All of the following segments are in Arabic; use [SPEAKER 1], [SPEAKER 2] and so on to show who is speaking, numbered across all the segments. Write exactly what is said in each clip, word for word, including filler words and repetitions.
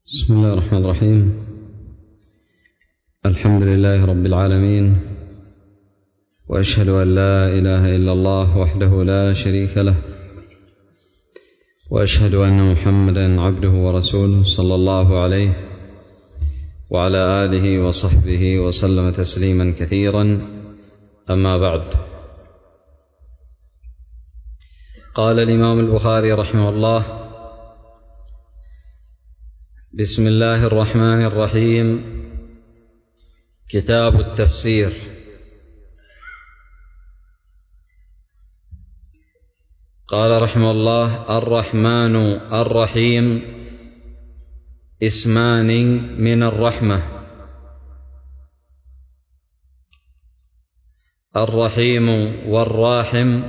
[SPEAKER 1] بسم الله الرحمن الرحيم. الحمد لله رب العالمين، وأشهد أن لا إله إلا الله وحده لا شريك له، وأشهد أن محمدا عبده ورسوله صلى الله عليه وعلى آله وصحبه وسلم تسليما كثيرا. أما بعد، قال الإمام البخاري رحمه الله: بسم الله الرحمن الرحيم. كتاب التفسير. قال رحمه الله: الرحمن الرحيم اسمان من الرحمة. الرحيم والراحم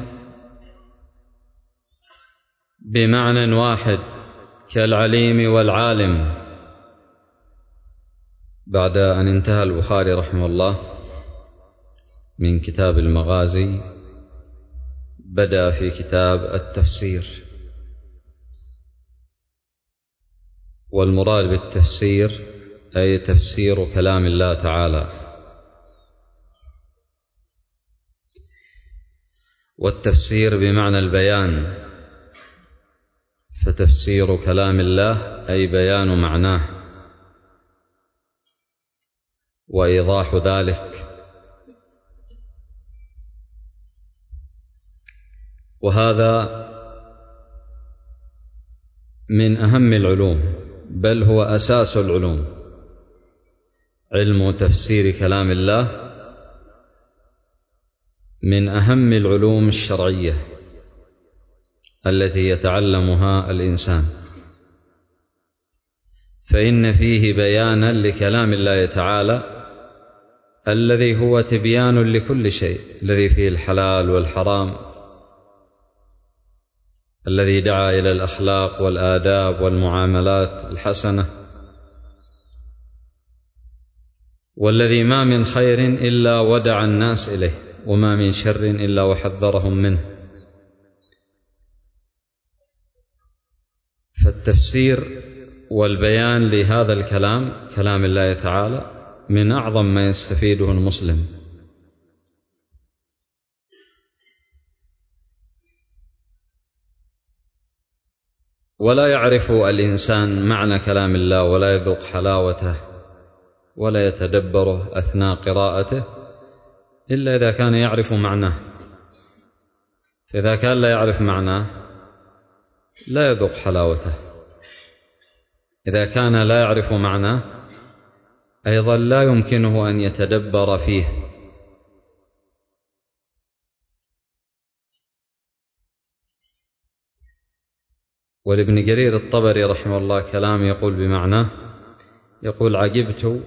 [SPEAKER 1] بمعنى واحد كالعليم والعالم. بعد أن انتهى البخاري رحمه الله من كتاب المغازي، بدأ في كتاب التفسير. والمراد بالتفسير أي تفسير كلام الله تعالى. والتفسير بمعنى البيان، فتفسير كلام الله أي بيان معناه وإيضاح ذلك. وهذا من أهم العلوم، بل هو أساس العلوم، علم تفسير كلام الله من أهم العلوم الشرعية التي يتعلمها الإنسان، فإن فيه بيانا لكلام الله تعالى الذي هو تبيان لكل شيء، الذي فيه الحلال والحرام، الذي دعا إلى الأخلاق والآداب والمعاملات الحسنة، والذي ما من خير إلا ودع الناس إليه، وما من شر إلا وحذرهم منه. فالتفسير والبيان لهذا الكلام، كلام الله تعالى، من أعظم ما يستفيده المسلم. ولا يعرف الإنسان معنى كلام الله ولا يذوق حلاوته ولا يتدبره أثناء قراءته إلا إذا كان يعرف معناه. فإذا كان لا يعرف معناه لا يذوق حلاوته. إذا كان لا يعرف معناه أيضا لا يمكنه أن يتدبر فيه. ولابن جرير الطبري رحمه الله كلام يقول بمعناه، يقول: عجبت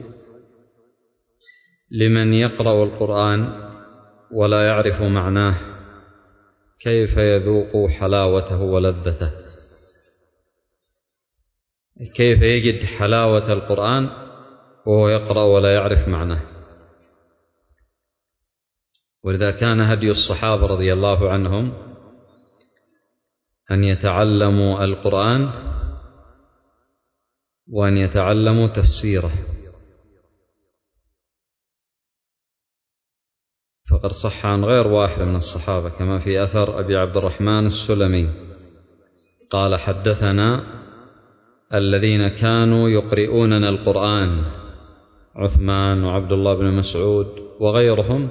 [SPEAKER 1] لمن يقرأ القرآن ولا يعرف معناه كيف يذوق حلاوته ولذته. كيف يجد حلاوة القرآن وهو يقرأ ولا يعرف معناه. ولذا كان هدي الصحابة رضي الله عنهم أن يتعلموا القرآن وأن يتعلموا تفسيره. فقد صح عن غير واحد من الصحابة كما في أثر أبي عبد الرحمن السلمي قال: حدثنا الذين كانوا يقرؤوننا القرآن، عثمان وعبد الله بن مسعود وغيرهم،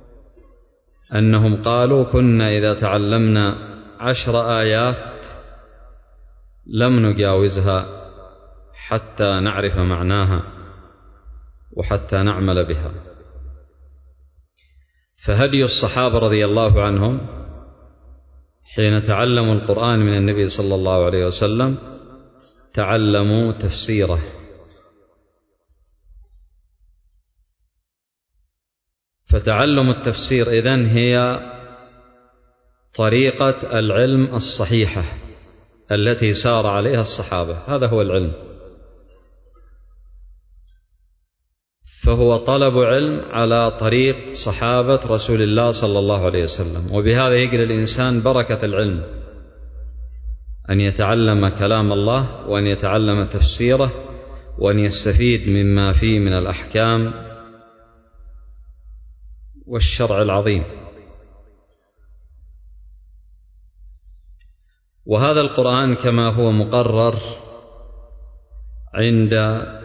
[SPEAKER 1] أنهم قالوا: كنا إذا تعلمنا عشر آيات لم نجاوزها حتى نعرف معناها وحتى نعمل بها. فهدي الصحابة رضي الله عنهم حين تعلموا القرآن من النبي صلى الله عليه وسلم تعلموا تفسيره. فتعلم التفسير إذن هي طريقة العلم الصحيحة التي سار عليها الصحابة. هذا هو العلم. فهو طلب علم على طريق صحابة رسول الله صلى الله عليه وسلم. وبهذا يجد الإنسان بركة العلم، أن يتعلم كلام الله وأن يتعلم تفسيره وأن يستفيد مما فيه من الأحكام والشرع العظيم. وهذا القرآن كما هو مقرر عند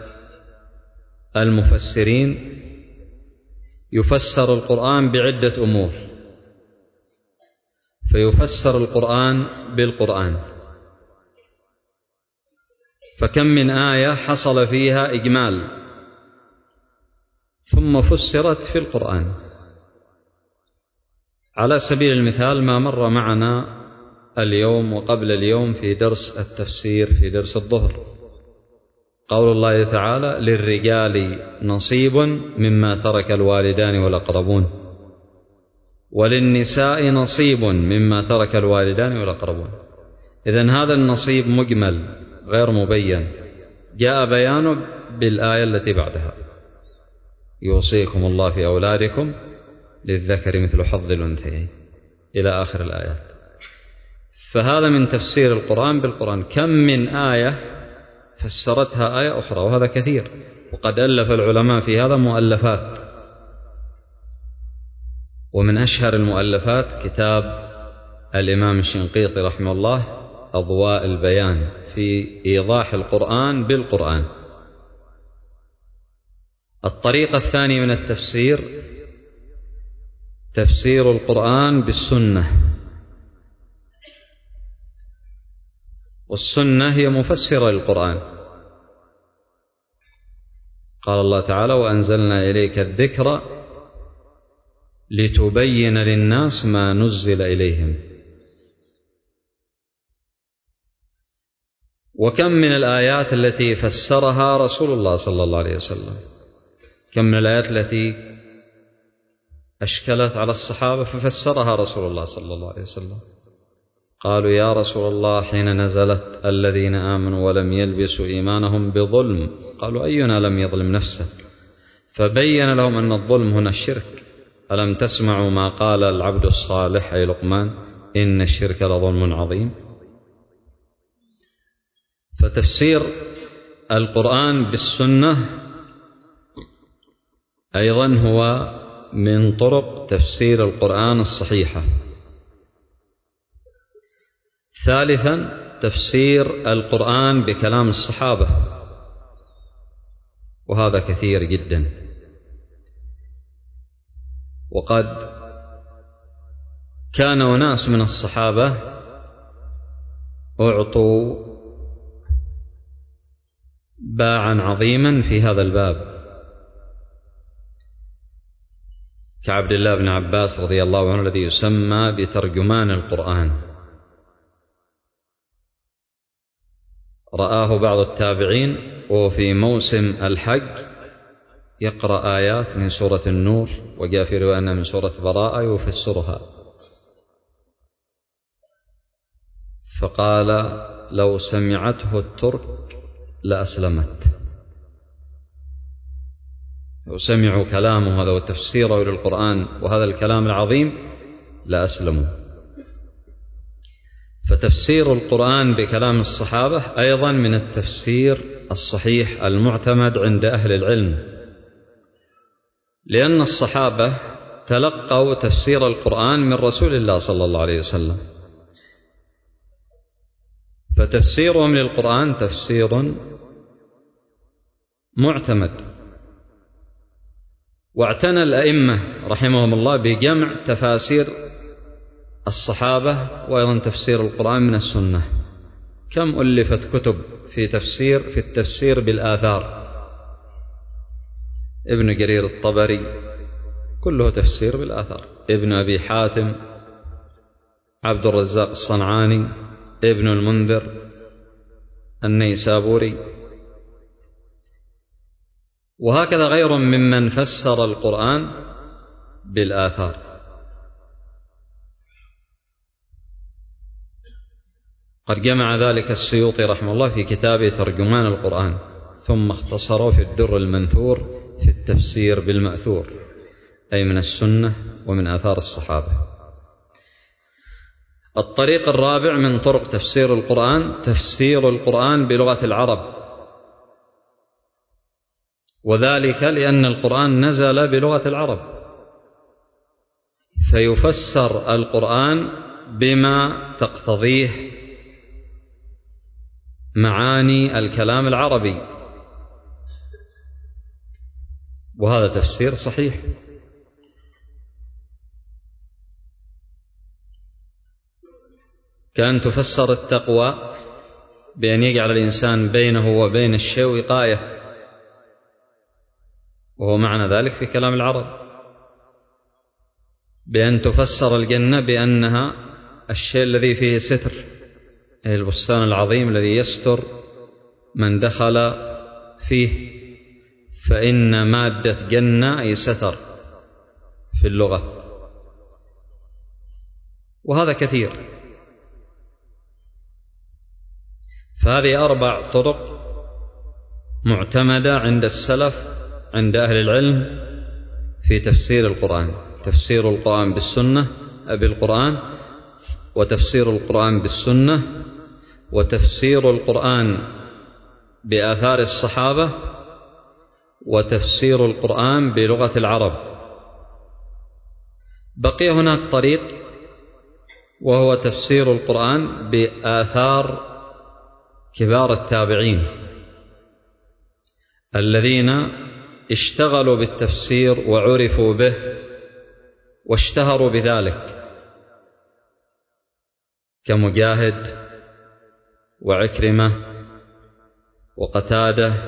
[SPEAKER 1] المفسرين يفسر القرآن بعدة أمور، فيفسر القرآن بالقرآن، فكم من آية حصل فيها إجمال ثم فسرت في القرآن. على سبيل المثال ما مر معنا اليوم وقبل اليوم في درس التفسير في درس الظهر، قول الله تعالى: للرجال نصيب مما ترك الوالدان والأقربون، وللنساء نصيب مما ترك الوالدان والأقربون. إذن هذا النصيب مجمل غير مبين، جاء بيانه بالآية التي بعدها: يوصيكم الله في أولادكم للذكر مثل حظ الأنثيين، إلى آخر الآيات. فهذا من تفسير القرآن بالقرآن. كم من آية فسرتها آية أخرى، وهذا كثير، وقد ألف العلماء في هذا مؤلفات، ومن أشهر المؤلفات كتاب الإمام الشنقيطي رحمه الله أضواء البيان في إيضاح القرآن بالقرآن. الطريقة الثانية من التفسير تفسير القرآن بالسنة، والسنة هي مفسرة للقرآن. قال الله تعالى: وأنزلنا إليك الذكر لتبين للناس ما نزل إليهم. وكم من الآيات التي فسرها رسول الله صلى الله عليه وسلم، كم من الآيات التي أشكلت على الصحابة ففسرها رسول الله صلى الله عليه وسلم. قالوا: يا رسول الله حين نزلت الذين آمنوا ولم يلبسوا إيمانهم بظلم، قالوا: أينا لم يظلم نفسه؟ فبين لهم أن الظلم هنا الشرك. ألم تسمعوا ما قال العبد الصالح أي لقمان: إن الشرك لظلم عظيم. فتفسير القرآن بالسنة أيضا هو من طرق تفسير القرآن الصحيحة. ثالثا تفسير القرآن بكلام الصحابة، وهذا كثير جدا. وقد كان أناس من الصحابة أعطوا باعا عظيما في هذا الباب، كعبد الله بن عباس رضي الله عنه الذي يسمى بترجمان القرآن. رآه بعض التابعين وهو في موسم الحج يقرأ آيات من سورة النور، وجاء في رواية من سورة براءة يفسرها، فقال: لو سمعته الترك لأسلمت. لو سمعوا كلامه هذا وتفسيره للقرآن وهذا الكلام العظيم لأسلموا. فتفسير القرآن بكلام الصحابة أيضا من التفسير الصحيح المعتمد عند أهل العلم، لأن الصحابة تلقوا تفسير القرآن من رسول الله صلى الله عليه وسلم، فتفسيرهم للقرآن تفسير معتمد. واعتنى الأئمة رحمهم الله بجمع تفاسير الصحابة وأيضا تفسير القرآن من السنة. كم ألفت كتب في تفسير في التفسير بالآثار، ابن جرير الطبري كله تفسير بالآثار، ابن أبي حاتم، عبد الرزاق الصنعاني، ابن المنذر النيسابوري، وهكذا غير ممن فسر القرآن بالآثار. قد جمع ذلك السيوطي رحمه الله في كتابه ترجمان القرآن، ثم اختصره في الدر المنثور في التفسير بالمأثور، أي من السنة ومن آثار الصحابة. الطريق الرابع من طرق تفسير القرآن تفسير القرآن بلغة العرب، وذلك لأن القرآن نزل بلغة العرب، فيفسر القرآن بما تقتضيه معاني الكلام العربي، وهذا تفسير صحيح. كأن تفسر التقوى بأن يجعل الإنسان بينه وبين الشيء وقاية، وهو معنى ذلك في كلام العرب. بأن تفسر الجنة بأنها الشيء الذي فيه ستر، البستان العظيم الذي يستر من دخل فيه، فإن مادة جنة أي ستر في اللغة، وهذا كثير. فهذه أربع طرق معتمدة عند السلف، عند أهل العلم، في تفسير القرآن: تفسير القرآن بالسنة بالقرآن، وتفسير القرآن بالسنة، وتفسير القرآن بآثار الصحابة، وتفسير القرآن بلغة العرب. بقي هناك طريق، وهو تفسير القرآن بآثار كبار التابعين الذين اشتغلوا بالتفسير وعرفوا به واشتهروا بذلك، كمجاهد وعكرمة وقتادة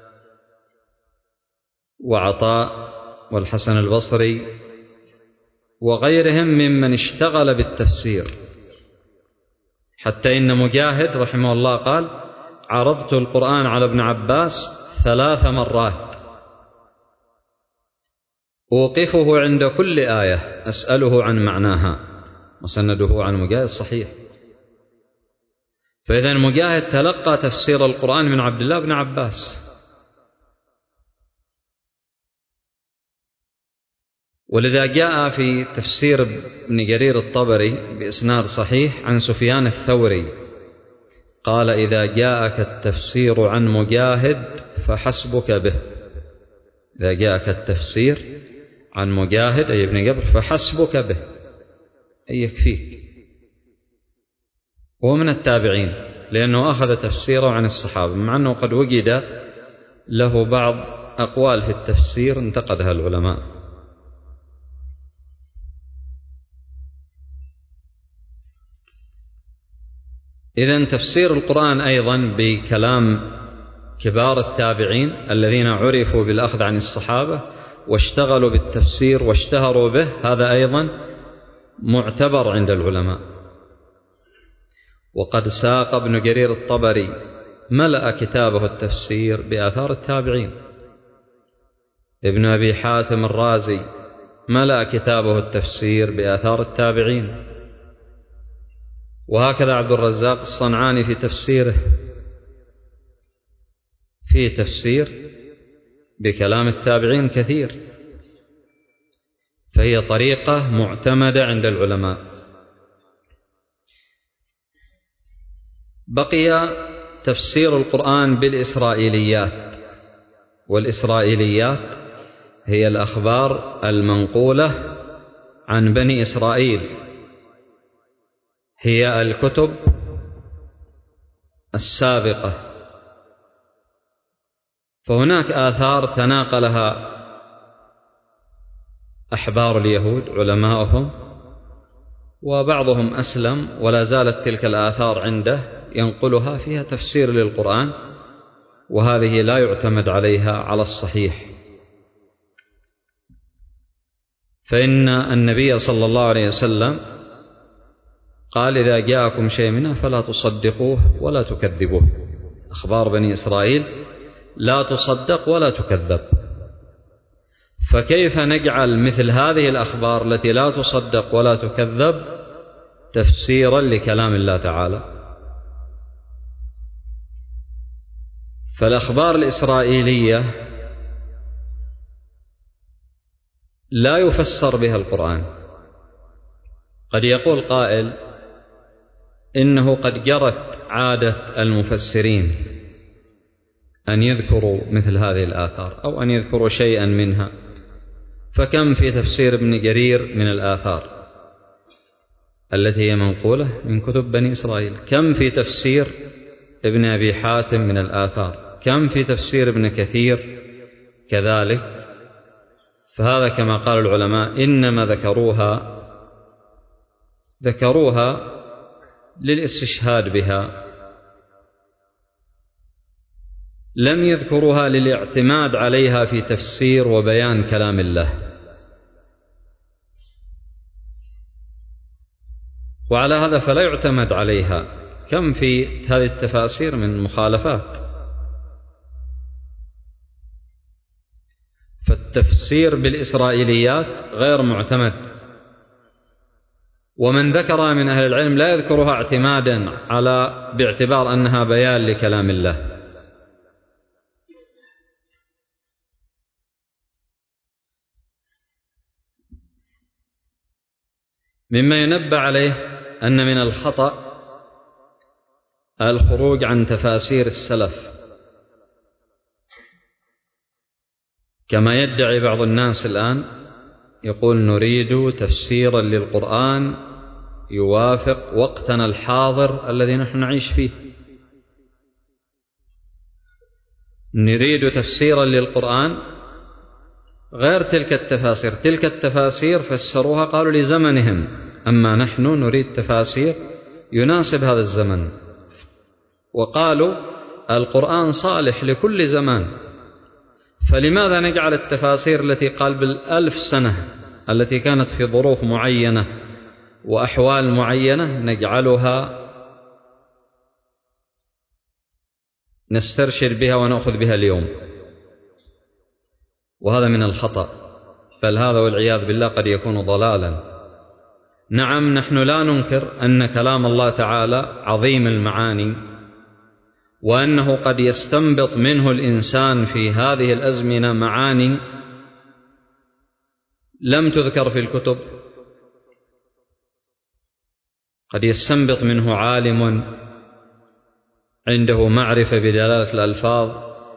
[SPEAKER 1] وعطاء والحسن البصري وغيرهم ممن اشتغل بالتفسير. حتى إن مجاهد رحمه الله قال: عرضت القرآن على ابن عباس ثلاث مرات، أوقفه عند كل آية أسأله عن معناها، وسنده عن مجاهد صحيح. فإذا مجاهد تلقى تفسير القرآن من عبد الله بن عباس. ولذا جاء في تفسير ابن جرير الطبري بإسناد صحيح عن سفيان الثوري قال: إذا جاءك التفسير عن مجاهد فحسبك به. إذا جاءك التفسير عن مجاهد أي ابن جبر فحسبك به، أي يكفيك. وهو من التابعين، لأنه أخذ تفسيره عن الصحابة، مع أنه قد وجد له بعض أقوال في التفسير انتقدها العلماء. إذن تفسير القرآن أيضا بكلام كبار التابعين الذين عرفوا بالأخذ عن الصحابة واشتغلوا بالتفسير واشتهروا به، هذا أيضا معتبر عند العلماء. وقد ساق ابن جرير الطبري ملأ كتابه التفسير بآثار التابعين. ابن أبي حاتم الرازي ملأ كتابه التفسير بآثار التابعين. وهكذا عبد الرزاق الصنعاني في تفسيره في تفسير بكلام التابعين كثير. فهي طريقة معتمدة عند العلماء. بقي تفسير القرآن بالإسرائيليات. والإسرائيليات هي الأخبار المنقولة عن بني إسرائيل، هي الكتب السابقة. فهناك آثار تناقلها أحبار اليهود علماؤهم، وبعضهم أسلم ولا زالت تلك الآثار عنده ينقلها، فيها تفسير للقرآن، وهذه لا يعتمد عليها على الصحيح. فإن النبي صلى الله عليه وسلم قال: إذا جاءكم شيء منه فلا تصدقوه ولا تكذبوه. أخبار بني إسرائيل لا تصدق ولا تكذب. فكيف نجعل مثل هذه الأخبار التي لا تصدق ولا تكذب تفسيرا لكلام الله تعالى؟ فالأخبار الإسرائيلية لا يفسر بها القرآن. قد يقول قائل: إنه قد جرت عادة المفسرين أن يذكروا مثل هذه الآثار أو أن يذكروا شيئا منها. فكم في تفسير ابن جرير من الآثار التي هي منقولة من كتب بني إسرائيل، كم في تفسير ابن أبي حاتم من الآثار، كم في تفسير ابن كثير كذلك. فهذا كما قال العلماء إنما ذكروها ذكروها للاستشهاد بها، لم يذكروها للاعتماد عليها في تفسير وبيان كلام الله. وعلى هذا فلا يعتمد عليها. كم في هذه التفاسير من مخالفات. فالتفسير بالإسرائيليات غير معتمد، ومن ذكرها من أهل العلم لا يذكرها اعتمادا على باعتبار أنها بيان لكلام الله. مما ينبه عليه أن من الخطأ الخروج عن تفاسير السلف، كما يدعي بعض الناس الآن، يقول نريد تفسيرا للقرآن يوافق وقتنا الحاضر الذي نحن نعيش فيه. نريد تفسيرا للقرآن غير تلك التفاسير. تلك التفاسير فسروها قالوا لزمنهم، أما نحن نريد تفاسير يناسب هذا الزمن. وقالوا القرآن صالح لكل زمان، فلماذا نجعل التفاسير التي قال بالألف سنة التي كانت في ظروف معينة وأحوال معينة نجعلها نسترشد بها ونأخذ بها اليوم؟ وهذا من الخطأ، بل هذا والعياذ بالله قد يكون ضلالا. نعم، نحن لا ننكر أن كلام الله تعالى عظيم المعاني، وأنه قد يستنبط منه الإنسان في هذه الأزمنة معاني لم تذكر في الكتب. قد يستنبط منه عالم عنده معرفة بدلالة الألفاظ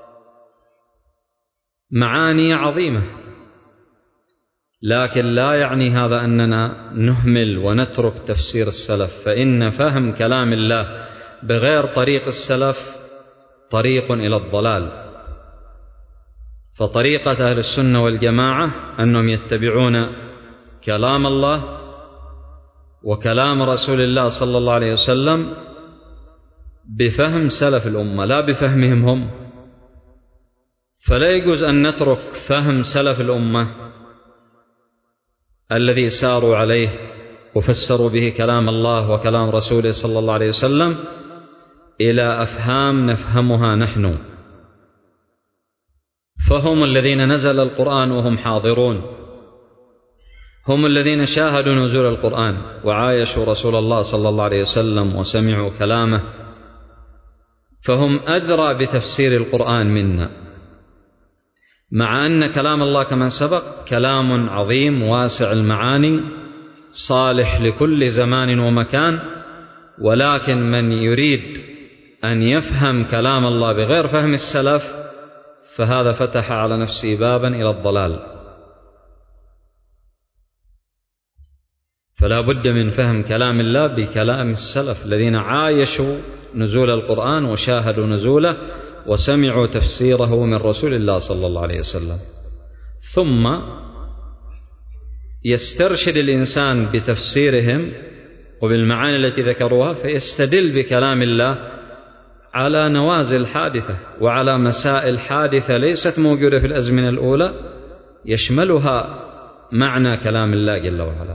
[SPEAKER 1] معاني عظيمة، لكن لا يعني هذا أننا نهمل ونترك تفسير السلف. فإن فهم كلام الله بغير طريق السلف طريق إلى الضلال. فطريقة أهل السنة والجماعة أنهم يتبعون كلام الله وكلام رسول الله صلى الله عليه وسلم بفهم سلف الأمة لا بفهمهم هم. فلا يجوز أن نترك فهم سلف الأمة الذي ساروا عليه وفسروا به كلام الله وكلام رسوله صلى الله عليه وسلم إلى أفهام نفهمها نحن. فهم الذين نزل القرآن وهم حاضرون، هم الذين شاهدوا نزول القرآن وعايشوا رسول الله صلى الله عليه وسلم وسمعوا كلامه، فهم أدرى بتفسير القرآن منا، مع أن كلام الله كما سبق كلام عظيم واسع المعاني صالح لكل زمان ومكان. ولكن من يريد أن يفهم كلام الله بغير فهم السلف فهذا فتح على نفسه بابا إلى الضلال. فلا بد من فهم كلام الله بكلام السلف الذين عايشوا نزول القرآن وشاهدوا نزوله وسمعوا تفسيره من رسول الله صلى الله عليه وسلم. ثم يسترشد الإنسان بتفسيرهم وبالمعاني التي ذكروها، فيستدل بكلام الله على نوازل حادثة وعلى مسائل حادثة ليست موجودة في الأزمنة الأولى يشملها معنى كلام الله جل وعلا.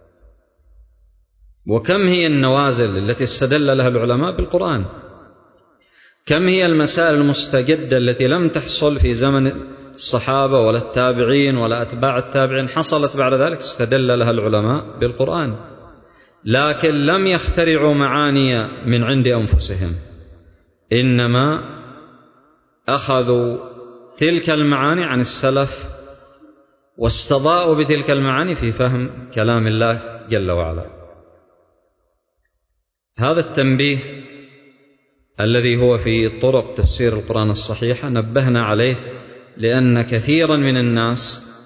[SPEAKER 1] وكم هي النوازل التي استدل لها العلماء بالقرآن، كم هي المسائل المستجدة التي لم تحصل في زمن الصحابة ولا التابعين ولا أتباع التابعين، حصلت بعد ذلك استدل لها العلماء بالقرآن، لكن لم يخترعوا معاني من عند أنفسهم، إنما أخذوا تلك المعاني عن السلف واستضاءوا بتلك المعاني في فهم كلام الله جل وعلا. هذا التنبيه الذي هو في طرق تفسير القرآن الصحيحة نبهنا عليه، لأن كثيرا من الناس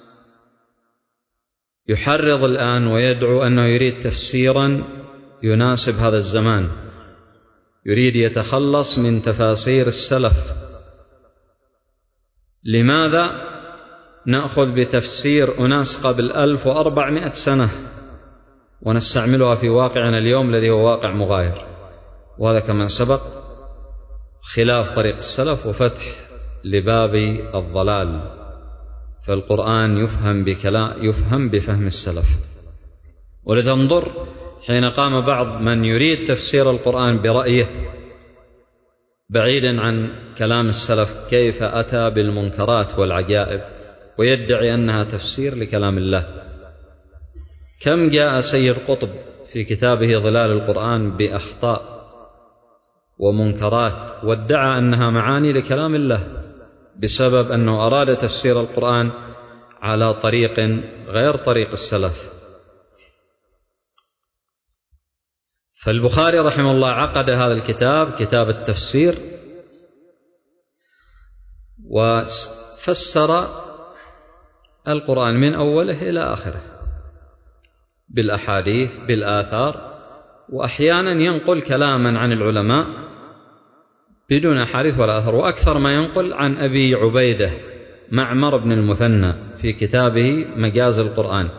[SPEAKER 1] يحرض الآن ويدعو أنه يريد تفسيرا يناسب هذا الزمان، يريد يتخلص من تفاسير السلف. لماذا نأخذ بتفسير أناس قبل ألف وأربعمائة سنة ونستعملها في واقعنا اليوم الذي هو واقع مغاير؟ وهذا كما سبق خلاف طريق السلف وفتح لباب الضلال. فالقرآن يفهم بكلام يفهم بفهم السلف. ولتنظر حين قام بعض من يريد تفسير القرآن برأيه بعيدا عن كلام السلف كيف أتى بالمنكرات والعجائب ويدعي أنها تفسير لكلام الله. كم جاء سيد قطب في كتابه ظلال القرآن بأخطاء ومنكرات وادعى أنها معاني لكلام الله بسبب أنه أراد تفسير القرآن على طريق غير طريق السلف. فالبخاري رحمه الله عقد هذا الكتاب كتاب التفسير وفسر القرآن من أوله إلى آخره بالأحاديث بالآثار، وأحيانا ينقل كلاما عن العلماء بدون أحاديث ولا أثر، وأكثر ما ينقل عن أبي عبيدة معمر بن المثنى في كتابه مجاز القرآن.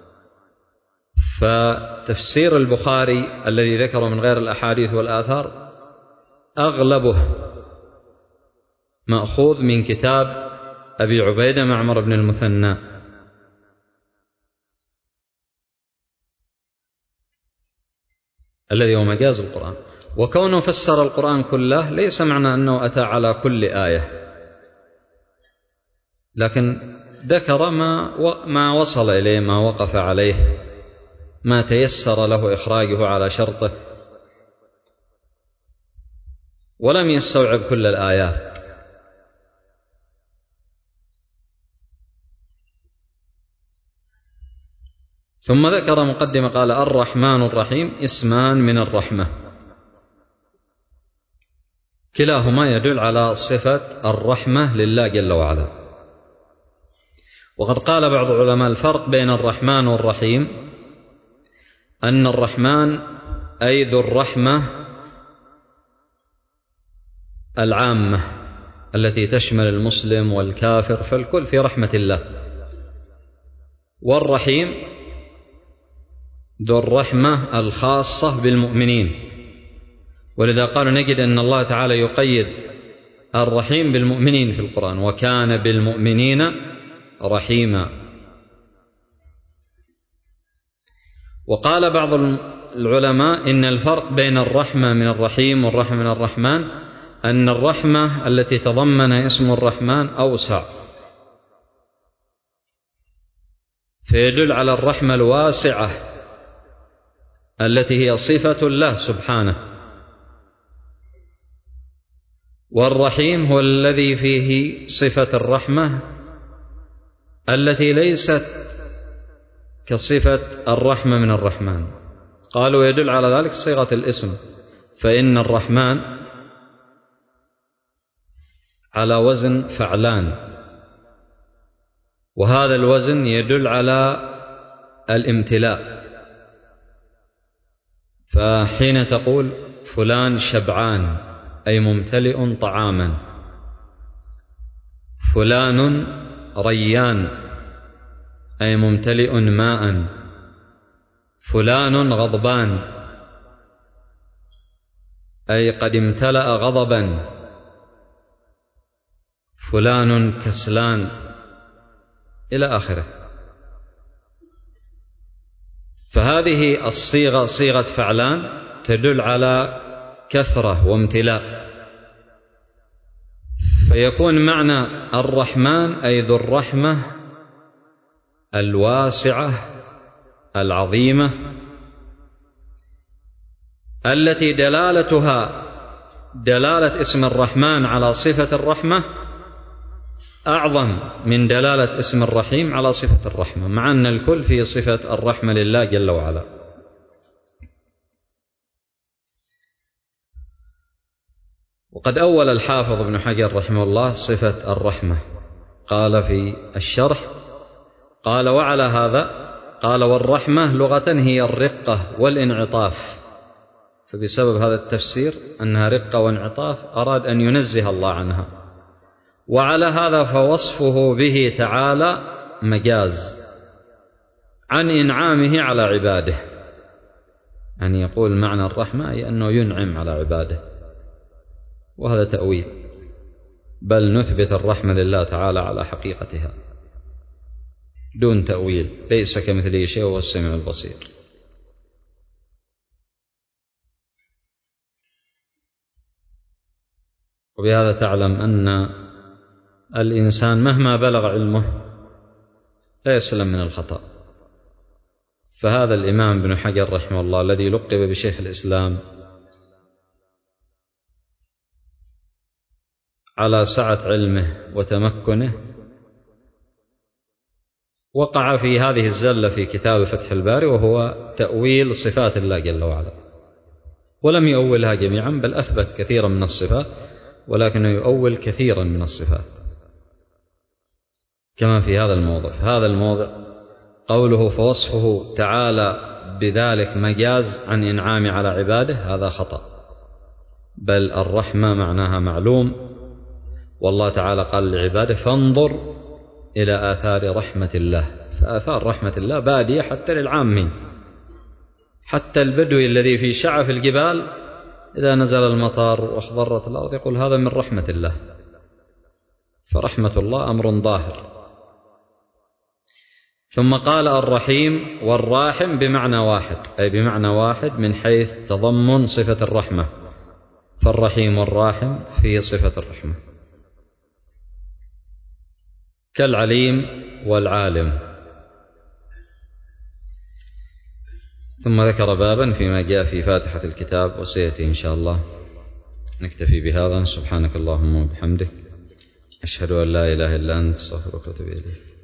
[SPEAKER 1] فتفسير البخاري الذي ذكره من غير الأحاديث والآثار أغلبه مأخوذ من كتاب أبي عبيدة معمر بن المثنى. الذي هو مجاز القرآن. وكونه فسر القرآن كله ليس معنى أنه أتى على كل آية، لكن ذكر ما ما وصل إليه، ما وقف عليه، ما تيسر له إخراجه على شرطه، ولم يستوعب كل الآيات. ثم ذكر مقدمة قال: الرحمن الرحيم اسمان من الرحمة، كلاهما يدل على صفة الرحمة لله جل وعلا. وقد قال بعض العلماء الفرق بين الرحمن والرحيم أن الرحمن أي ذو الرحمة العامة التي تشمل المسلم والكافر، فالكل في رحمة الله، والرحيم ذو الرحمة الخاصة بالمؤمنين. ولذا قالوا نجد أن الله تعالى يقيد الرحيم بالمؤمنين في القرآن: وكان بالمؤمنين رحيما. وقال بعض العلماء إن الفرق بين الرحمة من الرحيم والرحمة من الرحمن أن الرحمة التي تضمن اسم الرحمن أوسع، فيدل على الرحمة الواسعة التي هي صفة الله سبحانه، والرحيم هو الذي فيه صفة الرحمة التي ليست كصفة الرحمة من الرحمن. قالوا يدل على ذلك صيغة الاسم، فإن الرحمن على وزن فعلان، وهذا الوزن يدل على الامتلاء. فحين تقول فلان شبعان أي ممتلئ طعاما، فلان ريان أي ممتلئ ماء، فلان غضبان أي قد امتلأ غضبا، فلان كسلان إلى آخره. فهذه الصيغة صيغة فعلان تدل على كثرة وامتلاء، فيكون معنى الرحمن أي ذو الرحمة الواسعة العظيمة التي دلالتها دلالة اسم الرحمن على صفة الرحمة أعظم من دلالة اسم الرحيم على صفة الرحمة، مع أن الكل في صفة الرحمة لله جل وعلا. وقد أول الحافظ ابن حجر رحمه الله صفة الرحمة، قال في الشرح قال وعلى هذا قال والرحمة لغة هي الرقة والانعطاف، فبسبب هذا التفسير أنها رقة وانعطاف أراد أن ينزه الله عنها. وعلى هذا فوصفه به تعالى مجاز عن إنعامه على عباده، يعني يقول معنى الرحمة أي أنه ينعم على عباده، وهذا تأويل، بل نثبت الرحمة لله تعالى على حقيقتها دون تأويل، ليس كمثله شيء وهو السميع البصير. وبهذا تعلم أن الإنسان مهما بلغ علمه لا يسلم من الخطأ. فهذا الإمام ابن حجر رحمه الله الذي لقب بشيخ الإسلام على سعة علمه وتمكنه وقع في هذه الزلة في كتاب فتح الباري، وهو تأويل صفات الله جل وعلا، ولم يؤولها جميعا بل أثبت كثيرا من الصفات، ولكنه يؤول كثيرا من الصفات كما في هذا الموضع. هذا الموضع قوله فوصفه تعالى بذلك مجاز عن إنعام على عباده، هذا خطأ، بل الرحمة معناها معلوم، والله تعالى قال لعباده فانظر إلى آثار رحمة الله، فآثار رحمة الله بادية حتى للعامين، حتى البدوي الذي في شعف الجبال إذا نزل المطر واخضرت الأرض يقول هذا من رحمة الله. فرحمة الله أمر ظاهر. ثم قال الرحيم والراحم بمعنى واحد، أي بمعنى واحد من حيث تضمن صفة الرحمة، فالرحيم والراحم فيه صفة الرحمة، كالعليم والعالم. ثم ذكر بابا فيما جاء في فاتحة الكتاب، وسيأتي إن شاء الله. نكتفي بهذا. سبحانك اللهم وبحمدك، أشهد أن لا إله إلا أنت، أستغفرك وأتوب إليك.